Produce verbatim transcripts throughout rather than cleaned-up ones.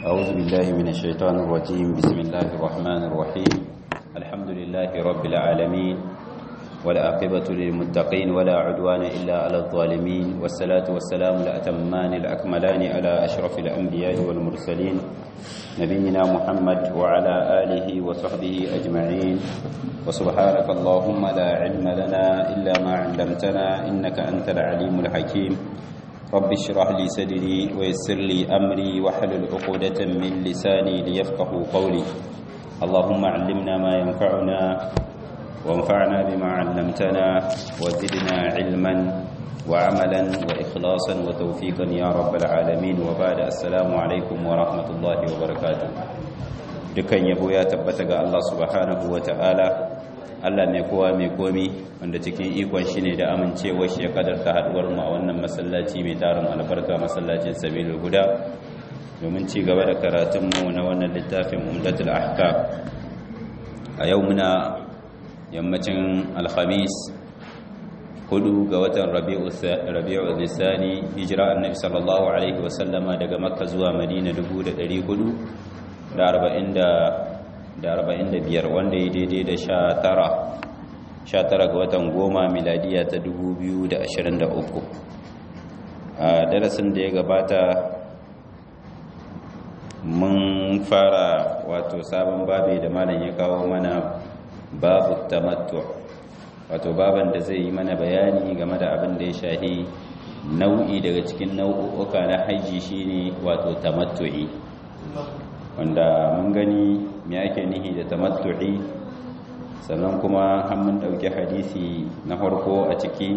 أعوذ بالله من الشيطان الرجيم. بسم الله الرحمن الرحيم. الحمد لله رب العالمين، والعاقبة للمتقين ولا عدوان إلا على الظالمين، والصلاة والسلام الأتمان الأكملان على أشرف الأنبياء والمرسلين نبينا محمد وعلى آله وصحبه أجمعين. وسبحانك اللهم لا علم لنا إلا ما علمتنا إنك أنت العليم الحكيم. رب اشرح لي صدري ويسر لي أمري واحلل عقدة من لساني ليفقهوا قولي. اللهم علمنا ما ينفعنا وانفعنا بما علمتنا وزدنا علما وعملا وإخلاصا وتوفيقا يا رب العالمين. وبعد السلام عليكم ورحمة الله وبركاته. dukan yabo ya tabbata ga Allah subhanahu wa ta'ala, Allah mai kowa mai komi, wanda cikin ikon shi ne da amincewar shi ya kadarta haduwar mu a wannan masallaci mai tarin albarka, masallacin Sabilul Huda, domin ci gaba da karatun mu na wannan littafin Umdatul Ahkam. A yau muna yammacin Alhamis hudu ga watan Rabi'u Nisani, hijira annabi sallallahu alaihi wasallama daga Makka zuwa Madina dubu da ɗari hudu da arba'in da biyar, wanda ya daidai da sha tara ga watan goma miladiya ta dubu biyu da ashirin da uku. A darasin da ya gabata mun fara wato sabon babi da malam ya kawo mana, babu tamattu, wato baban da zai yi mana bayani game da abin da ya shahi nau'i daga cikin nau'uka na haji shine wato tamattu'i, wanda mun gani me ake nihi da tamattu'i, sannan kuma har mun dauki hadisi na farko a ciki,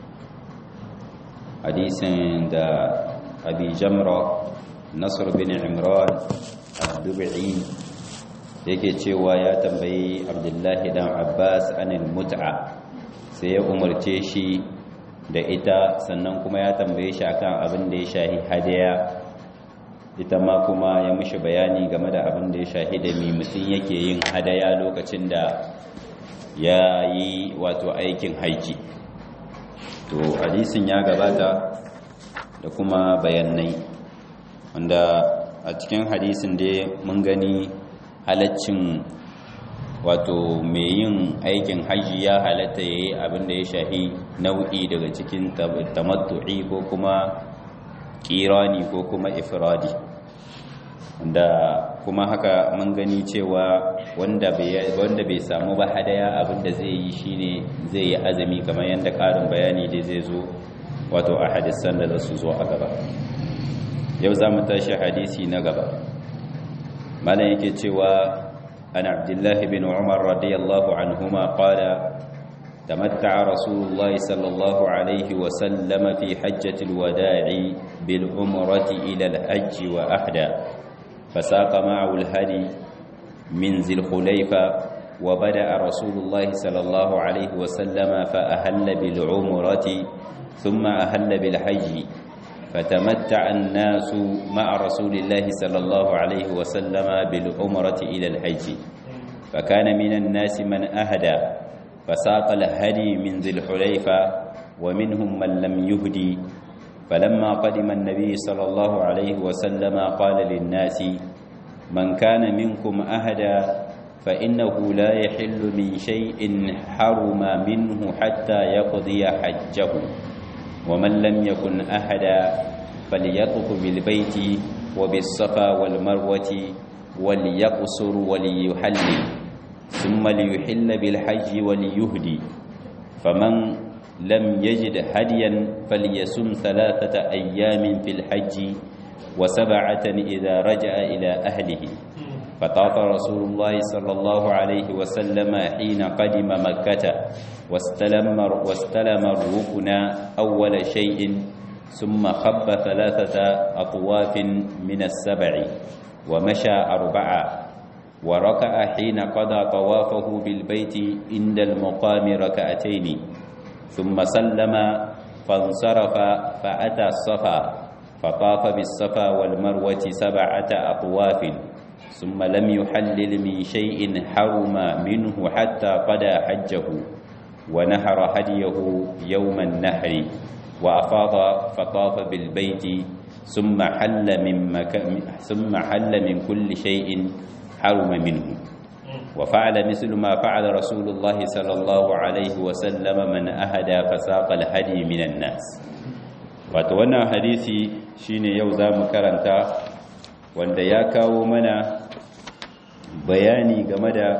hadisin da Abi Jamra Nasr bin Imran ad-Dubai yake cewa ya tambayi Abdullahi dan Abbas anil mut'a, sai ya umarce shi da ita, sannan kuma ya tambaye shi akan abin da ya shahi hadaya, ita ma kuma ya mishi bayani game da abin da ya shahi da mi mutum yake yin hadaya lokacin da ya yi wato aikin haji. To hadisin ya gabata da kuma bayanai, wanda a cikin hadisin da mun gani halaccin wato mai yin aikin haji ya halatta ya yi abin da ya shahi nau'i daga cikin tamattu'i ko kuma kirani ko kuma ifradi, da kuma haka mun gani cewa wanda bai wanda bai samu ba hadaya abinda zai yi shine zai yi azumi, kamar yanda karin bayani dai zai zo wato a hadisan da zasu zo a gaba. Yau zamu tashi hadisi na gaba. Malam yake cewa an Abdullah bin Umar radiyallahu anhuma qala تمتع رسول الله صلى الله عليه وسلم في حجة الوداع بالعمرة إلى الحج وأحدى، فساق معه الهدي من ذي الخليفة، وبدأ رسول الله صلى الله عليه وسلم فأهل بالعمرة ثم أهل بالحج، فتمتع الناس مع رسول الله صلى الله عليه وسلم بالعمرة إلى الحج، فكان من الناس من أهدى فساق الهدي من ذي الحليفة، ومنهم من لم يهدي. فلما قدم النبي صلى الله عليه وسلم قال للناس: من كان منكم أهدى فإنه لا يحل من شيء حرم منه حتى يقضي حجه، ومن لم يكن أهدى فليطف بالبيت وبالصفا والمروة وليقصر وليحلل، ثم ليحل بالحج وليهدي. فمن لم يجد هديا فليصم ثلاثة أيام في الحج وسبعة إذا رجع إلى أهله. فطاف رسول الله صلى الله عليه وسلم حين قدم مكة، واستلم, واستلم الركن أول شيء، ثم خب ثلاثة أطواف من السبع، ومشى أربعة، وركع حين قضى طوافه بالبيت عند المقام ركعتين، ثم سلم فانصرف فأتى الصفا فطاف بالصفا والمروة سبعة أطواف، ثم لم يحلل من شيء حرم منه حتى قضى حجه، ونحر هديه يوم النحر، وأفاض فطاف بالبيت thumma halla min makan thumma halla min kulli shay'in haruma minhu wa fa'ala mithlu ma fa'ala rasulullah sallallahu alaihi wa sallam man ahada fasaqa al-hadi minan nas. Wato wannan hadisi shine yau zamu karanta, wanda ya kawo mana bayani game da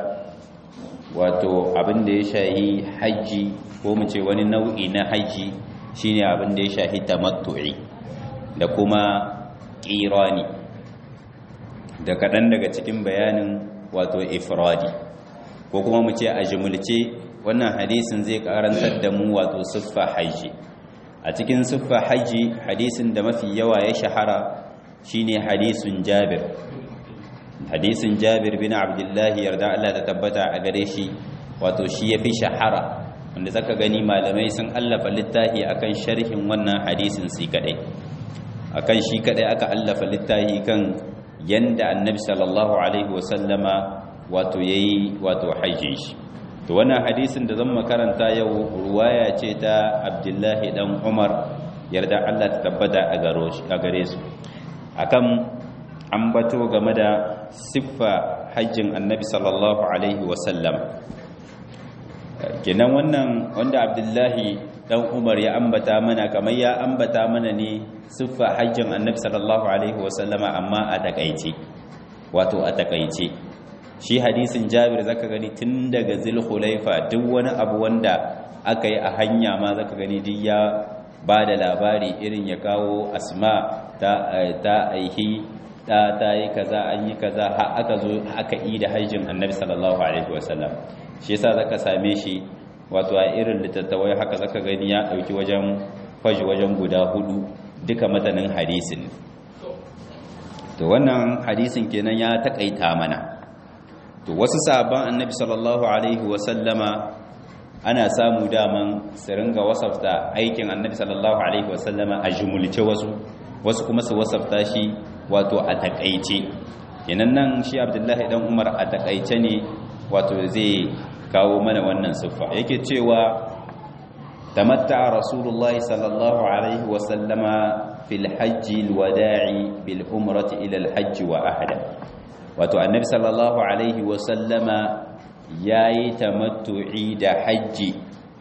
wato abin da ya shahi haji, ko mu ce wani nau'i na haji shine abin da ya shahi tamattu'i da kuma qirani, da kadan daga cikin bayanin wato ifradi, ko kuma mu ce a jumulce wannan hadisin zai karantar da mu wato siffa haji. A cikin siffa haji, hadisin da mafi yawa ya shahara shine hadisin Jabir hadisin Jabir bin Abdullah yarda Allah ta tabbata a gare shi, wato shi yafi shahara, wanda zaka gani malamai sun allafa littafi akan sharhin wannan hadisin shi kadai akan shi kadai aka allafa littafi kan yanda annabi sallallahu alaihi wasallama wato yayi wato hajjin shi. To wannan hadisin da zan makaranta yau ruwaya ce ta Abdullah dan Umar yarda Allah ta tabbata a gare su, akan ambato game da siffa hajjin annabi sallallahu alaihi wasallam. Kenan wannan wanda Abdullahi dan Umar ya ambata mana, kamar ya ambata mana ne siffa hajjin annabi sallallahu alaihi wasallama, amma a takaice, wato a takaice. Shi hadisin Jabir zaka gani tun daga Zulhulaifa duk wani abu wanda aka yi a hanya ma zaka gani duk ya ba da labari, irin ya kawo Asma ta ta aihi ta ta yi kaza, an yi kaza, har aka zo aka yi da hajjin annabi sallallahu alaihi wasallam. Shi yasa zaka same shi wato a irin littattafai haka zaka gani ya dauki wajen faji wajen guda hudu duka matanin hadisin. To wannan hadisin kenan ya takaita mana. To wasu sahabban annabi sallallahu alaihi wasallama ana samu daman su ringa wasafta aikin annabi sallallahu alaihi wasallama a jumulce, wasu wasu kuma su wasafta shi wato a takaice. Kenan nan shi Abdullahi dan Umar a takaice ne wato zai kawo mana wannan siffa. Yake cewa tamatta'a rasulullahi sallallahu alaihi wasallama fil hajji alwada'i bil umrati ila al hajji wa ahada. Wato annabi sallallahu alaihi wasallama yayi tamattu'i da hajji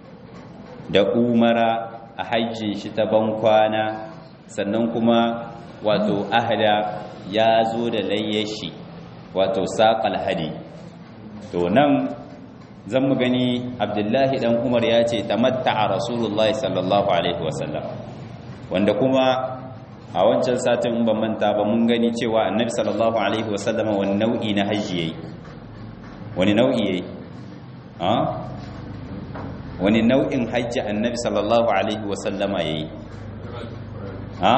da umara a hajjin shi ta bankwana, sannan kuma wato ahada ya zo da layyashi wato saqal hadi. To nan zan mu gani Abdullahi dan Umar ya ce tamatta'a rasulullahi sallallahu alaihi wasallam, wanda kuma a wancan satin in ban manta ba mun gani cewa annabi sallallahu alaihi wasallam wani nau'i na hajji yayi, wani nau'i yayi ha wani nau'in hajji annabi sallallahu alaihi wasallama yayi ha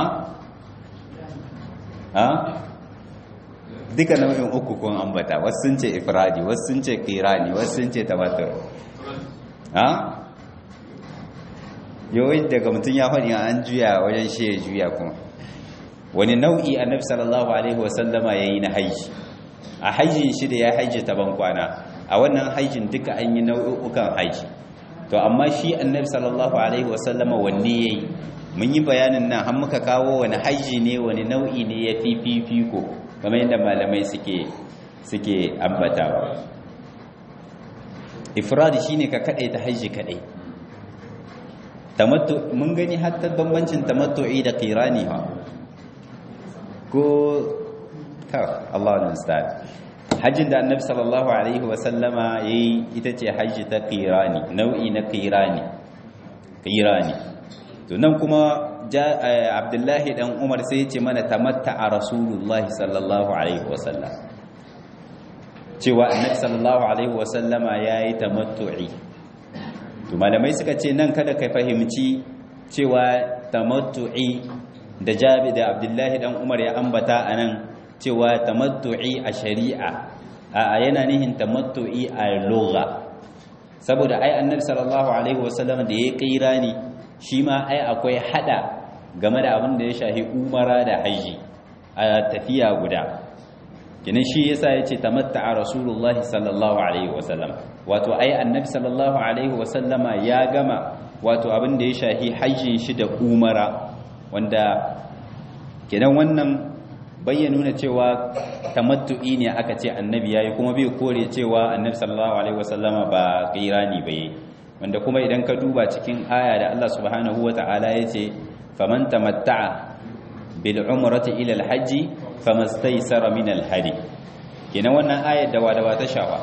ha duka nau'in uku kun ambata, wasu sun ce ifradi, wasu sun ce qirani, wasu sun ce tamattu. ha yawai daga mutum ya faɗi an juya wajen shi ya juya kuma wani nau'i annabi sallallahu alaihi wasallama yayi na haji. A hajjin shi da ya haji ta bankwana, a wannan hajjin duka an yi nau'ukan haji. To amma shi annabi sallallahu alaihi wasallama wanne yayi? Mun yi bayanin nan har muka kawo wani haji ne, wani nau'i ne ya fi fifiko, kamar yadda malamai suke suke ambatawa. Ifradi shine ka kadai ta haji kadai. Tamattu mun gani hatta bambancin tamattu'i da qirani ha. Ko ta Allah nasta'in. Hajjin da annabi sallallahu alaihi wasallama yayi ita ce hajji ta qirani, nau'i na qirani. Qirani. To nan kuma Abdullahi dan Umar sai ya ce mana tamatta'a Rasulullahi sallallahu alaihi wasallam, cewa annabi sallallahu alaihi wasallama yayi tamattu'i. To malamai suka ce nan kada ka fahimci cewa tamattu'i da Jabi da Abdullahi dan Umar ya ambata anan cewa tamattu'i a shari'a a yana nihin tamattu'i a lugha, saboda ai annabi sallallahu alaihi wasallam da ya qirani shi ma ai akwai hada game da abin da ya shahi umara da haji a tafiya guda. Kenan shi yasa yace tamatta'a rasulullahi sallallahu alaihi wasallam, wato ai annabi sallallahu alaihi wasallama ya gama wato abin da ya shahi hajjin shi da umara, wanda kenan wannan bayyana nuna cewa tamattu'i ne aka ce annabi yayi kuma bai kore cewa annabi sallallahu alaihi wasallama ba qirani bai wanda kuma idan ka duba cikin aya da Allah subhanahu wataala yace faman tamatta'a bil umrati ila al hajji famastaysara min al hadi kenan wannan ayar da wadawa ta shafa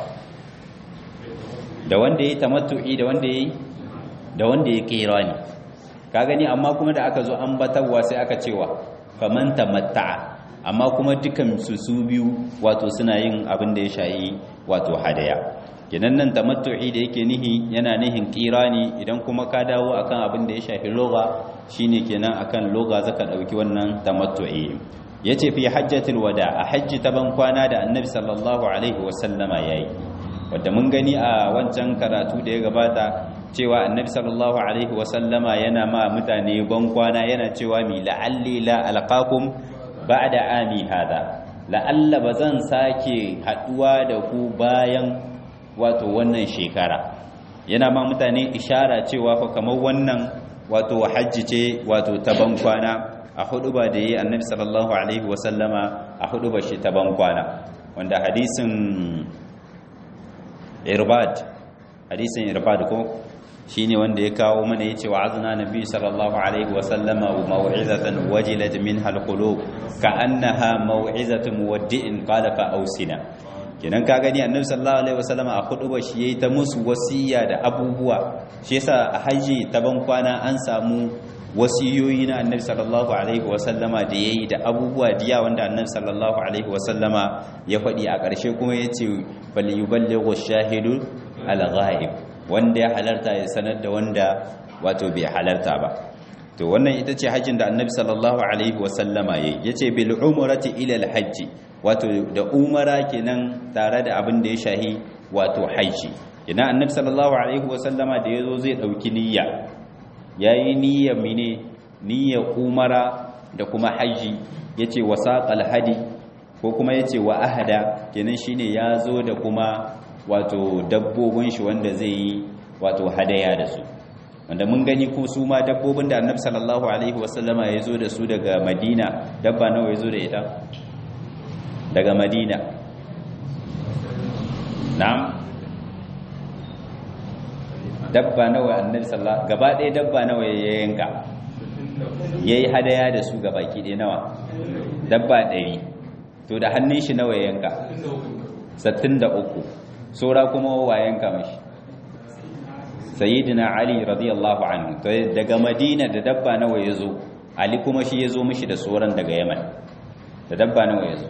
da wanda yayi tamattu'i da wanda yayi da wanda yayi qirani ka gani amma kuma da aka zo ambatarwa sai aka cewa faman tamatta'a amma kuma dukan su su biyu wato suna yin abin da ya shayi wato hadaya kenan nan tamattu'i da yake nihi yana nihin qirani idan kuma ka dawo akan abin da ya shafi lugha shine kenan akan lugha zaka dauki wannan tamattu'i yace fi hajjatul wada a hajji ta ban kwana da annabi sallallahu alaihi wasallama yayi wanda mun gani a wancan karatu da ya gabata cewa annabi sallallahu alaihi wasallama yana ma mutane ban kwana yana cewa mi la'alli la alqakum ba'da ami hada la'alla bazan sake haduwa da ku bayan wato wannan shekara yana ma mutane ishara cewa fa kamar wannan wato hajji ce wato ta ban kwana a huduba da yi annabi sallallahu alaihi wasallama a huduba shi ta ban kwana wanda hadisin irbad hadisin irbad ko shine wanda ya kawo mana yace wa azna nabi sallallahu alaihi wa sallama mau'izatan wajilat minha alqulub ka'annaha mau'izatu muwaddi'in qala fa ausina kenan ka gani annabi sallallahu alaihi wa sallama a huduba shi yayi ta musu wasiya da abubuwa shi yasa a haji ta ban kwana an samu wasiyoyi na annabi sallallahu alaihi wa sallama da yayi da abubuwa diya wanda annabi sallallahu alaihi wa sallama ya faɗi a ƙarshe kuma yace bal yuballighu ash-shahidu al-ghaib wanda ya halarta ya sanar da wanda wato bai halarta ba to wannan ita ce hajjin da annabi sallallahu alaihi wasallama yayi yace bil umrati ila al hajji wato da umara kenan tare da abin da ya shahi wato haji kenan annabi sallallahu alaihi wasallama da yazo zai dauki niyya yayi niyyar mine niyyar umara da kuma haji yace wasaqal hadi ko kuma yace wa ahada kenan shine yazo da kuma wato dabbobin shi wanda zai yi wato hadaya da su wanda mun gani ko su ma dabbobin da annabi sallallahu alaihi wasallama ya zo da su daga madina dabba nawa ya zo da ita daga madina na'am dabba nawa annabi sallallahu gaba ɗaya dabba nawa ya yanka yayi hadaya da su gaba ki ɗaya nawa dabba ɗari to da hannun shi nawa ya yanka sittin da uku sura kuma wayan kamashi sayyidina ali radiyallahu anhu to daga madina da dabba nawa yazo ali kuma shi yazo mishi da suran daga yaman da dabba nawa yazo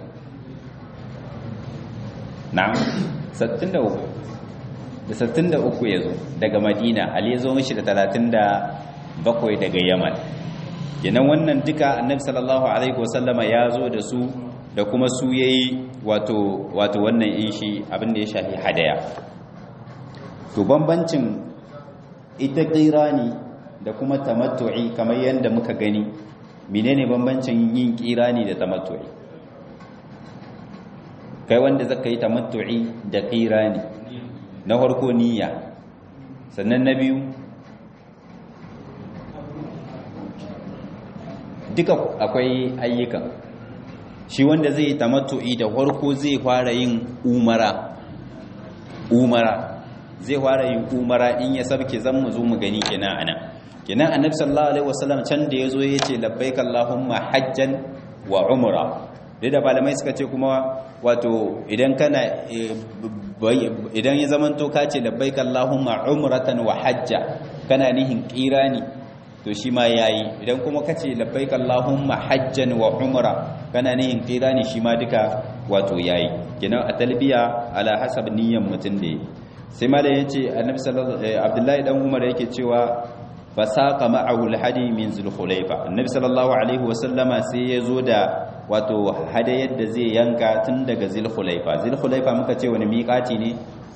na'am sittin da uku da sittin da uku yazo daga madina ali yazo mishi da talatin da bakwai daga yaman kenan wannan duka annabi sallallahu alaihi wasallama yazo da su da kuma su yayi wato wato wannan in shi abin da ya shafi hadaya to bambancin ita qirani da kuma tamattu'i kamar yanda muka gani menene bambancin yin qirani da tamattu'i kai wanda zaka yi tamattu'i da qirani na farko niyya sannan na biyu duka akwai ayyukan shi wanda zai yi tamattu'i da farko zai fara yin umara umara zai fara yin umara in ya sabke zan mu zo mu gani kenan anan kenan annabi sallallahu alaihi wasallam can da yazo yace labbaik allahumma hajjan wa umra da malamai suka ce kuma wato idan kana idan ya zamanto ka ce labbaik allahumma umratan wa hajja kana nihin qirani to shi ma yayi idan kuma kace labbaik allahumma hajjan wa umra kana nihin qirani shi ma duka wato yayi kenan a talbiya ala hasab niyyan mutun ne sai malai yace annabi sallallahu abdullahi dan umar yake cewa fasaqa ma'ahu alhadi min zulhulayfa annabi sallallahu alaihi wasallama sai yazo da wato hadayar da zai yanka tun daga zulhulayfa zulhulayfa muka ce wani miqati ne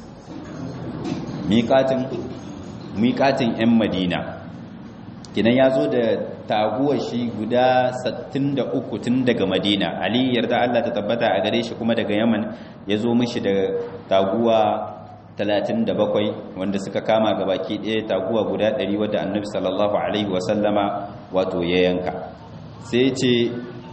miqatin miqatin ɗan madina kinan ya zo da taguwar shi guda sittin da uku tun daga madina ali yarda Allah ta tabbata a gare shi kuma daga yaman ya zo mishi da taguwa talatin da bakwai wanda suka kama gabaki ɗaya taguwa guda ɗari wadda annabi sallallahu alaihi wasallama wato ya yanka sai ce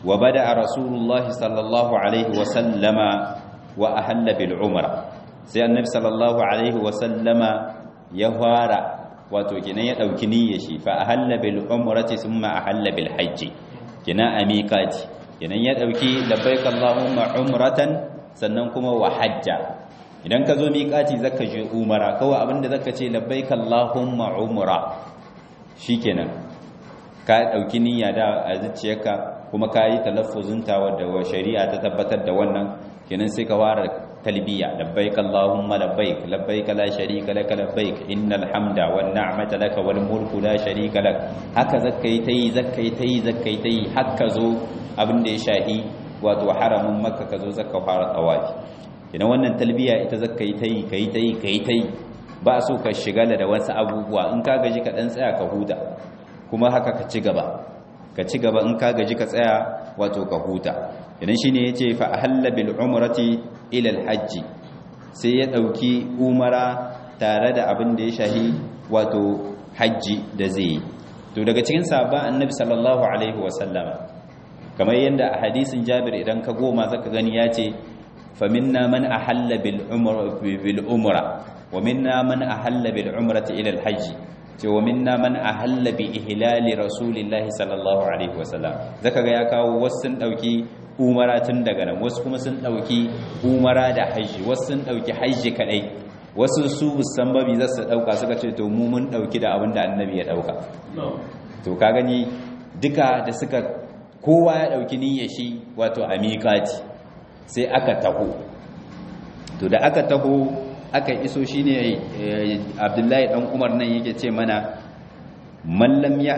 wa bada rasulullahi sallallahu alaihi wa sallama wa ahalla bil umra sai annabi sallallahu alaihi wa sallama ya fara wato kinan ya dauki niyyar shi fa ahalla bil umrati thumma ahalla bil hajj kinan amikati kinan ya dauki labbaik allahumma umratan sannan kuma wa hajja idan ka zo miƙati zaka je umara kawai abinda zaka ce labbaik allahumma umra shikenan ka dauki niyya da a zuciyarka kuma ka yi talaffuzin ta wadda shari'a ta tabbatar da wannan kenan sai ka fara talbiya labbaik allahumma labbaik labbaik la sharika lak labbaik innal hamda wan ni'mata lak wal mulku la sharika lak haka zakai tayi zakai tayi zakai tayi haka zo abinda ya shahi wato haramin makka ka zo zaka fara tawafi kenan wannan talbiya ita zakai tayi kai tayi kai tayi ba so ka shigala da wasu abubuwa in ka gaji ka dan tsaya ka huta kuma haka ka ci gaba ka ci gaba in ka gaji ka tsaya wato ka huta idan shine yace fa ahalla bil umrati ila al hajj sai ya dauki umara tare da abin da ya shahi wato haji da zai to daga cikin sahabban annabi sallallahu alaihi wasallama kamar yanda a hadisin Jabir idan ka goma zaka gani yace fa minna man ahalla bil umra bil umra wa minna man ahalla bil umrati ila al hajj ce wa minna man ahalla bi ihlali rasulillahi sallallahu alaihi wasallam zaka ga ya kawo wasu sun dauki umara tun daga nan wasu kuma sun dauki umara da haji wasu sun dauki haji kadai wasu su san babi za su dauka suka ce to mu mun dauki da abin da annabi ya dauka to ka gani duka da suka kowa ya dauki niyyar shi wato a miƙati sai aka taho to da aka taho aka iso shi ne abdullahi ɗan umar nan yake ce mana mallam ya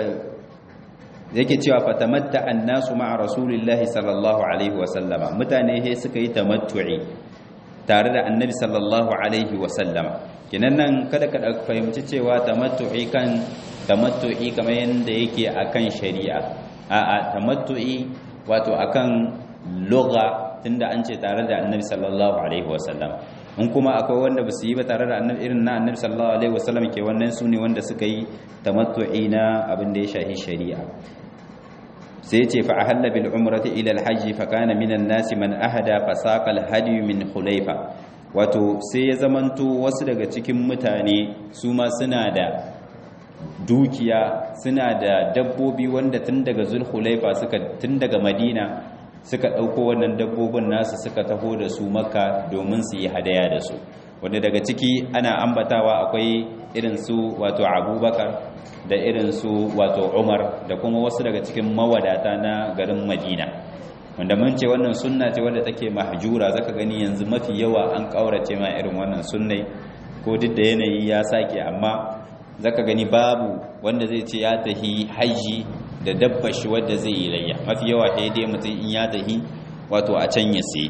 yake cewa fatamatta annasu ma'a rasulillahi sallallahu alaihi wasallama mutane he suka yi tamattu'i tare da annabi sallallahu alaihi wasallama kinan nan kada ka fahimci cewa tamattu'i kan tamattu'i kamar yanda yake akan shari'a a'a tamattu'i wato akan lugha tunda an ce tare da annabi sallallahu alaihi wasallama in kuma akwai wanda ba su yi ba tare da annabi irin na annabi sallallahu alaihi wasallam ke wannan su ne wanda suka yi tamattu'i na abin da ya shahi shari'a sai ya ce fa ahalla bil umrati ila al hajj fa kana minan nas man ahada fa saqa al hadi min khulaifa wato sai ya zamanto wasu daga cikin mutane su ma suna da dukiya suna da dabbobi wanda tun daga zulhulaifa suka tun daga madina suka ɗauko wannan dabbobin nasu suka taho da su makka domin su yi hadaya da su wanda daga ciki ana ambatawa akwai irin su wato abubakar da irin su wato umar da kuma wasu daga cikin mawadata na garin madina wanda mun ce wannan sunna ce wadda take mahjura zaka gani yanzu mafi yawa an kaurace ma irin wannan sunnai ko duk da yanayi ya sake amma zaka gani babu wanda zai ce ya tahi haji da dabbar shi wadda zai yi layya mafi yawa ɗaya dai mutum in ya tahi wato a can ya sai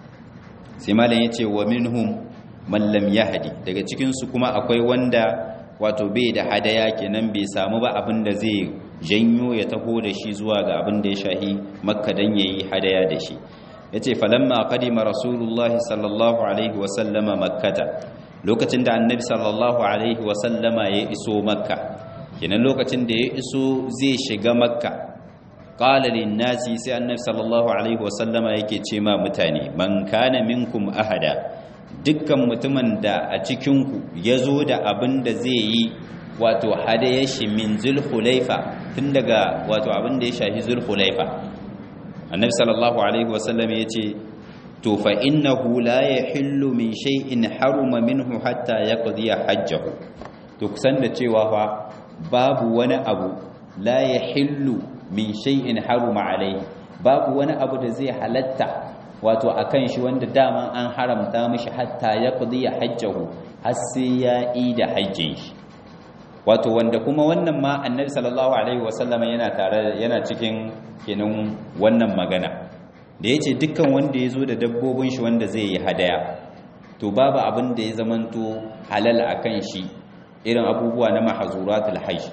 sai malam ya ce wa minhum man lam yahdi daga cikinsu kuma akwai wanda wato bai da hadaya kenan bai samu ba abin da zai janyo ya taho da shi zuwa ga abin da ya shahi makka dan yayi hadaya da shi yace falamma qadima rasulullahi sallallahu alaihi wa sallama makkata lokacin da annabi sallallahu alaihi wa sallama ya iso makka kenan lokacin da ya iso zai shiga makka qala lin nasi sai annabi sallallahu alaihi wa sallama yake ce ma mutane man kana minkum ahada dukkan mutumin da a cikinku ya zo da abin da zai yi wato hadayar shi min zulhulaifa tun daga wato abin da ya shahi zulhulaifa annabi sallallahu alaihi wasallam ya ce to fa innahu la yahillu min shay'in haruma minhu hatta yaqdi hajjahu to kusan da cewa fa babu wani abu la yahillu min shay'in haruma alaihi babu wani abu da zai halatta wato akan shi wanda dama an haramta mishi hatta ya qadiya hajjahu har sai ya yi da hajjin shi wato wanda kuma wannan ma annabi sallallahu alaihi wasallama yana tare yana cikin kenan wannan magana da yace dukkan wanda yazo da dabbobin shi wanda zai yi hadaya to babu abin da ya zamanto halal akan shi irin abubuwa na mahzuratul hajj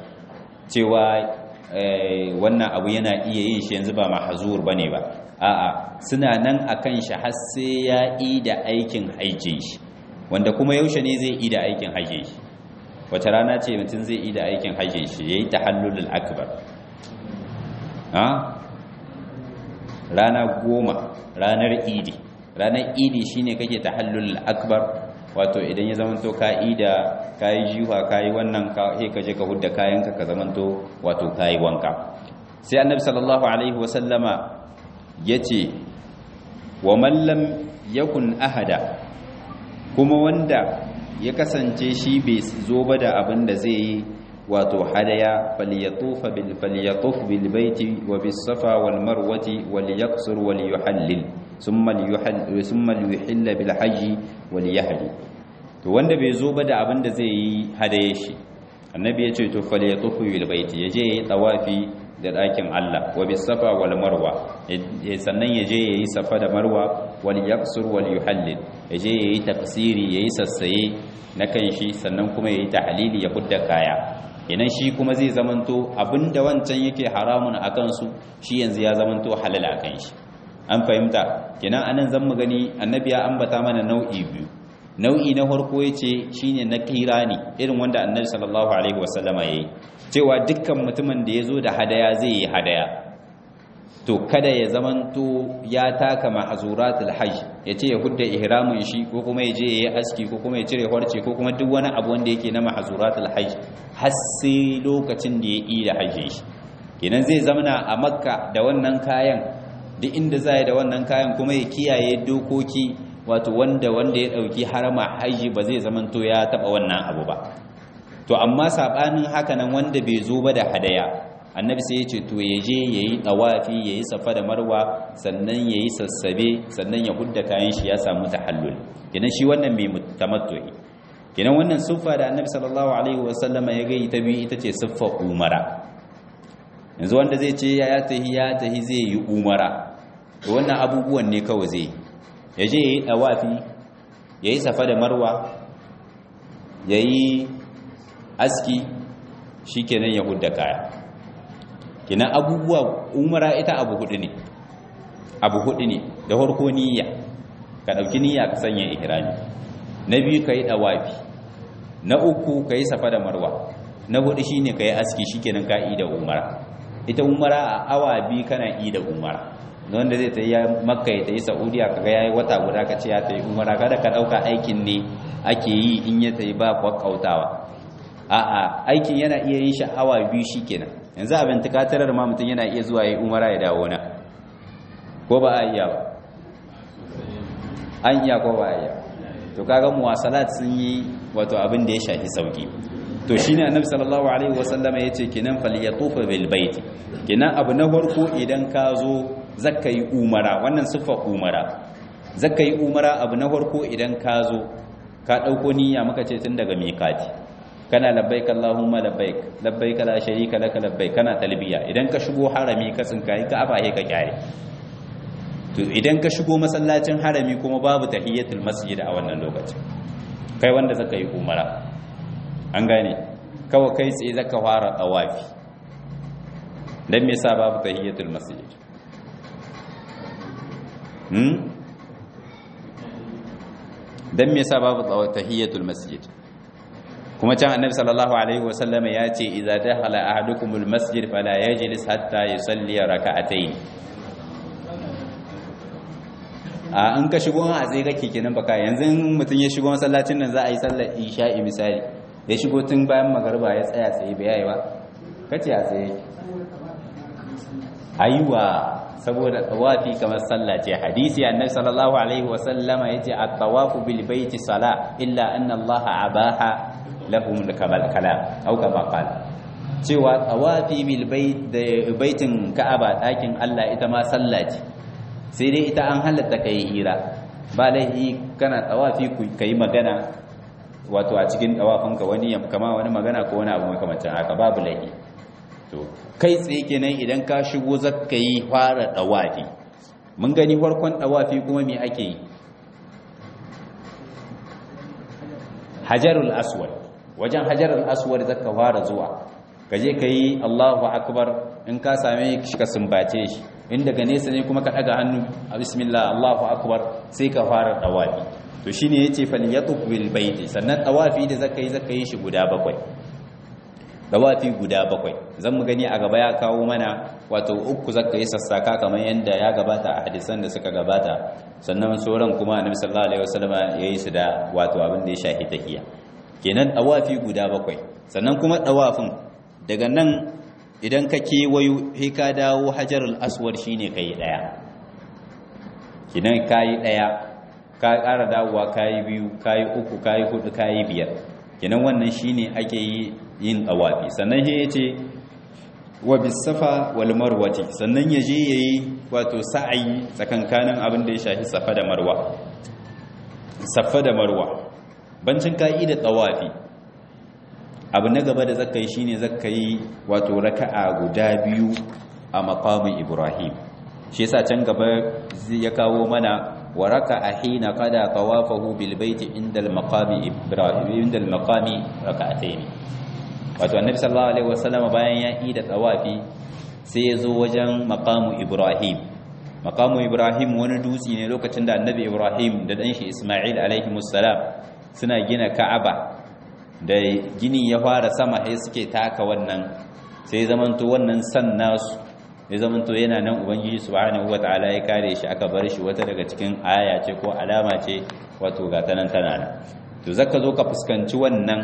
cewa wannan abu yana iya yin shi yanzu ba mahzur bane ba a'a suna nan akan shi har sai ya yi da aikin hajjin shi wanda kuma yaushe ne zai yi da aikin hajjin shi wata rana ce mutum zai yi da aikin hajjin shi yayi tahallulul akbar ha rana goma ranar idi ranar idi shine kake tahallul akbar wato idan ya zamanto ka ida kai jiwa kai wannan ka ka je ka hudda kayanka ka zamanto wato kai wanka sai annabi sallallahu alaihi wasallama yace wa man lam yakun ahada kuma wanda ya kasance shi bai zo ba da abin da zai yi wato hadaya falyatufa bil falyatuf bil baiti wa bis safa wal marwati wal yaqsur wal yuhallil thumma yuhall thumma yuhill bil hajji wal yahdi to wanda bai zo ba da abin da zai yi hadaye shi annabi ya ce to falyatuf bil baiti yaje yayi tawafi da dakin Allah wa bis safa wal marwa sannan yaje yayi safa da marwa wal yaqsur wal yuhallil yaje yayi tafsiri yayi sassaye na kan shi sannan kuma yayi tahlili ya fudda kaya idan shi kuma zai zamanto abinda wancan yake haramun akan su shi yanzu ya zamanto halal akan shi an fahimta kenan anan zan mu gani annabi ya ambata mana nau'i biyu nau'i na farko yace shine na kirani irin wanda annabi sallallahu alaihi wasallama yayi cewa dukkan mutumin da yazo da hadaya zai yi hadaya to kada ya zamanto ya taka mahzuratul hajj yace ya hudda ihramin shi ko kuma yaje yayi aski ko kuma ya cire harce ko kuma duk wani abu wanda yake na mahzuratul hajj har sai lokacin da ya yi da hajji shi kenan zai zamana a makka da wannan kayan duk inda zai da wannan kayan kuma ya kiyaye dokoki wato wanda wanda ya dauki harama hajji ba zai zamanto ya taba wannan abu ba to amma sabanin haka nan wanda bai zo ba da hadaya annabi sai ya ce to ya je ya yi ɗawafi ya yi safa da marwa sannan ya yi sassabe sannan ya hudda kayan shi ya samu tahallul kenan shi wannan mai tamattu'i kenan wannan siffa da annabi sallallahu alaihi wasallama ya gai ta biyu ita ce siffa umara yanzu wanda zai ce ya tahi ya tahi zai yi umara to wannan abubuwan ne kawai zai ya je ya yi ɗawafi ya yi safa da marwa ya yi aski shi kenan ya hudda kaya kina abubuwa umara ita abu hudu ne abu hudu ne da farko niyya ka dauki niyya ka sanya ihrami na biyu kai dawafi na uku kai safa da marwa na hudu shine kai aski shikenan ka yi da umara ita umara a awa biyu kana yi da umara wanda zai tayi makka ya tayi saudiya kaga yayi wata guda ka ce ya tayi umara kada ka dauka aikin ne ake yi in ya tayi ba kwakautawa a'a aikin yana iya yin shi awa biyu shikenan yanzu abin tukatarar ma mutum yana iya zuwa yi umara ya dawo na ko ba a iya ba an iya ko ba a iya to kaga muwasalat sun yi wato abin da ya shafi sauki to shine annabi sallallahu alaihi wasallam yace kinan falyatufa bil bait kinan abu na farko idan ka zo zakka yi umara wannan sifa umara zakka yi umara abu na farko idan ka zo ka dauko niyya muka ce tun daga miqati kana labbaik Allahumma labbaik labbaik la sharika laka labbaik kana talbiya idan ka shigo harami ka tsinkai ka abahe ka kyare to idan ka shigo masallacin harami kuma babu tahiyatul masjid a wannan lokacin kai wanda zaka yi umara an gane kawai kai tsaye zaka fara tawafi dan me yasa babu tahiyatul masjid hmm dan me yasa babu tahiyatul masjid kuma can annabi sallallahu alaihi wasallam ya ce idza dakhala ahadukumul masjid fala yajlis hatta yusalli rak'atayn a an ka shigo a tsaye kake kenan baka yanzu mutun ya shigo masallacin nan za a yi sallar isha'i misali ya shigo tun bayan magriba ya tsaya tsaye bai yayi ba kace a tsaye aiwa saboda tawafi kamar sallah ce hadisi annabi sallallahu alaihi wasallama yace at-tawafu bil baiti salah illa anna allaha abaha lahum kamal kalam au kama qala cewa tawafi bil bait da baitin ka'aba dakin Allah ita ma sallah ce sai dai ita an halatta kai hira ba laifi kana tawafi kai magana wato a cikin tawafinka wani kama wani magana ko wani abu makamancin haka babu laifi to kai tsaye kenan idan ka shigo zakka yi fara tawafi mun gani farkon tawafi kuma me ake yi hajarul aswad wajen hajarul aswad zakka fara zuwa kaje kai Allahu akbar in ka same shi ka sumbace shi in daga nesa ne kuma ka daga hannu bismillah Allahu akbar sai ka fara tawafi to shine yace falyatuf bil baiti sannan tawafi da zakka yi zakka yi shi guda bakwai dawafi guda bakwai zan mu gani a gaba ya kawo mana wato uku zaka yi sassaka kamar yanda ya gabata a hadisan da suka gabata sannan sauran kuma annabi sallallahu alaihi wasallam yayi su da wato abin da ya shafi tahiyya kenan dawafi guda bakwai sannan kuma dawafin daga nan idan ka kewayo sai ka dawo hajarul aswad shine kai daya kenan kai daya ka ƙara dawowa kayi biyu kayi uku kayi hudu kayi biyar kenan wannan shine ake yi yin dawafi sannan ya ce wa bisafa wal marwati sannan ya je yayi wato sa'ayi tsakankanin abin da ya shafi safa da marwa safa da marwa bancin ka'idar dawafi abu na gaba da zaka yi shine zaka yi wato raka'a guda biyu a maqamin Ibrahim shi yasa can gaba ya kawo mana وركع حين قضى طوافه بالبيت عند المقام ابراهيم عند المقام ركعتين wato annabi sallallahu alaihi wasallam bayan ya yi da tawafi sai ya zo wajen maqamu ibrahim maqamu ibrahim wani dutse ne lokacin da annabi ibrahim da dan shi isma'il alaihi musallam suna gina ka'aba da gini ya fara sama sai suke taka wannan sai zamanto wannan san nasu ya zamanto yana nan ubangiji subhanahu wataala ya kare shi aka bar shi wata daga cikin aya ce ko alama ce wato ga tanan tana nan to zaka zo ka fuskanci wannan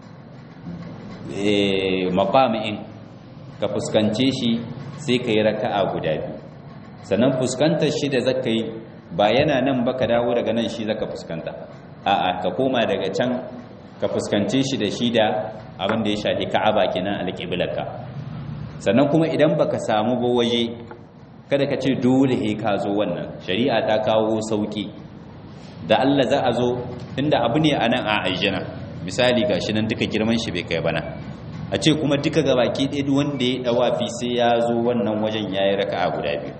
eh maqamin ka fuskance shi sai kai raka'a guda biyu sannan fuskantar shi da zaka yi ba yana nan ba ka dawo daga nan shi zaka fuskanta a'a ka koma daga can ka fuskance shi da shi da abin da ya shafi Ka'aba kenan alqiblarka sannan kuma idan baka samu ba waje kada ka ce dole he ka zo wannan shari'a ta kawo sauki da Allah za a zo tunda abu ne anan a aijina misali gashi nan duka girman shi bai kai bana a ce kuma duka gabaki ɗaya duk wanda ya dawafi sai ya zo wannan wajen yayi raka'a guda biyu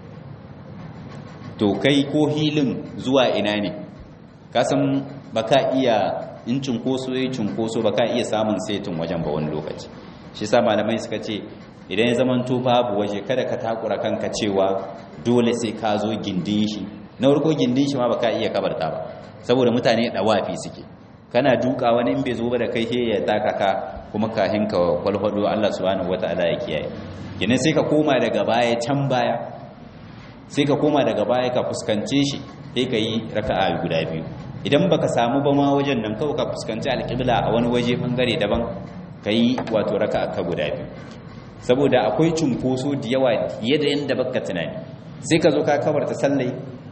to kai ko hilin zuwa ina ne ka san baka iya in cinkoso yayin cinkoso baka iya samun setin wajen ba wani lokaci shi sa malamai suka ce idan ya zamanto babu waje kada ka takura kanka cewa dole sai ka zo gindin shi na farko gindin shi ma baka iya kabarta ba saboda mutane dawafi suke kana duka wani in bai zo ba da kai he ya taka ka kuma kahin ka kwalhado Allah subhanahu wataala ya kiyaye kenan sai ka koma daga baya can baya sai ka koma daga baya ka fuskance shi sai ka yi raka'a guda biyu idan baka samu ba ma wajen nan kawai ka fuskanci alƙibla a wani waje bangare daban ka yi wato raka'a ka guda biyu saboda akwai cunkoso da yawa fiye da yadda baka tunani sai ka zo ka kabarta sallai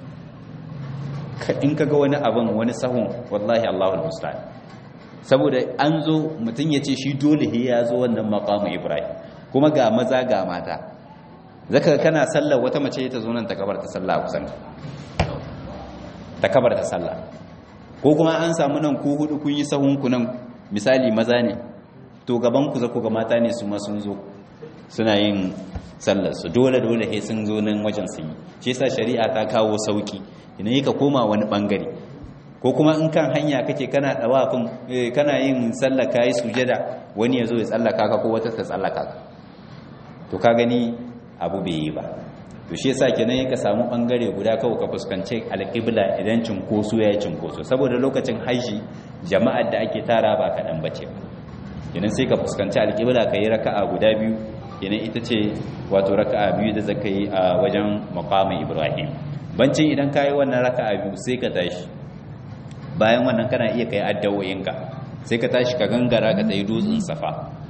in ka ga wani abin wani sahun wallahi Allahul musta'an saboda an zo mutum ya ce shi dole ya zo wannan maqamu Ibrahim kuma ga maza ga mata zaka kana sallar wata mace ta zo nan ta kabarta sallah kusan ta kabarta sallah ko kuma an samu nan ku hudu kun yi sahun ku nan misali maza ne to gaban ku zaku ga mata ne su ma sun zo suna yin sallar su dole dole sai sun zo nan wajen su yi shi yasa shari'a ta kawo sauki idan yake koma wani bangare ko kuma in kan hanya kake kana dawafin kana yin sallar kai sujada wani yazo ya tsallaka ka ko wata ta tsallaka ka to ka gani abu bai yi ba to shi yasa kenan yake samu bangare guda kawai ka fuskance alqibla idan cinkoso ya cinkoso saboda lokacin haji jama'ar da ake tara ba kadan bace kenan sai ka fuskanci alqibla kai raka'a guda biyu kenan ita ce wato raka'a biyu da zaka yi a wajen maqamin Ibrahim bancin idan kai wannan raka'a biyu sai ka tashi bayan wannan kana iya kai addu'o'inka sai ka tashi ka gangara ka tayi dutsen safa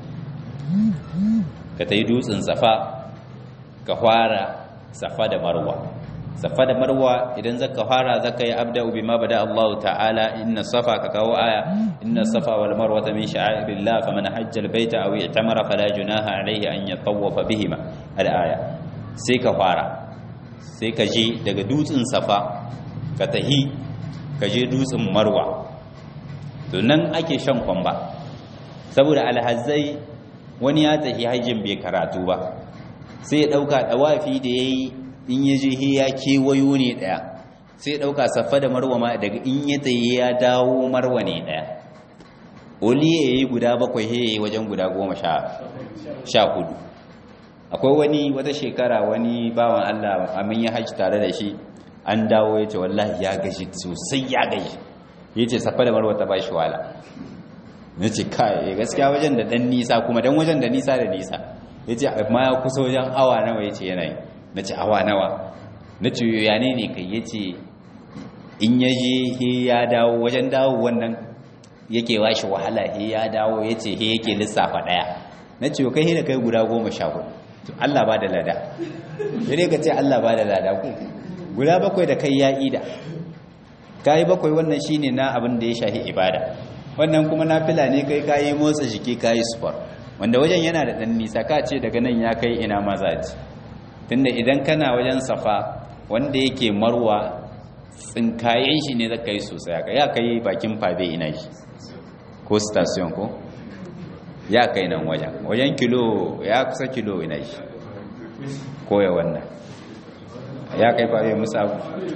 ka tayi dutsen safa ka fara safa da marwa safa da marwa idan zaka fara zaka yi abda bima bada Allah ta'ala inna safa ka kawo aya inna safa wal marwa min sha'airillah faman hajja al baita aw i'tamara fala junaha alayhi an yatawafa bihima al aya sai ka fara sai ka je daga dutsen safa ka tahi ka je dutsen marwa to nan ake shan kwamba saboda alhazzai wani ya tahi hajjin bai karatu ba sai ya dauka dawafi da yayi in ya je ya kewayo ne daya sai ya dauka safa da marwa ma daga in ya tayi ya dawo marwa ne daya oli yayi guda bakwai yayi wajen guda goma sha sha hudu akwai wani wata shekara wani bawan Allah amin ya haji tare da shi an dawo yace wallahi ya gaji sosai ya gaji yace safa da marwa ta bashi wala na ce kai gaskiya wajen da dan nisa kuma dan wajen da nisa da nisa ya ce amma ya kusa wajen awa nawa ya ce yanayi na ce awa nawa na ce ya ne ne kai ya ce in ya je he ya dawo wajen dawo wannan yake washe wahala he ya dawo ya ce he yake lissafa daya na ce kai he da kai guda goma sha hudu Allah ba da lada ya ka ce Allah ba da lada ku guda bakwai da kai ya ida kayi bakwai wannan shine na abin da ya shahi ibada wannan kuma nafila ne kai kayi motsa jiki kayi sport wanda wajen yana da dan nisa ka ce daga nan ya kai ina mazaji tunda idan kana wajen safa wanda yake marwa tsinkayen shi ne zaka yi sosai ya kai bakin fabe ina shi ko station ko ya kai nan wajen wajen kilo ya kusa kilo ina shi koya wannan ya kai fabe musabu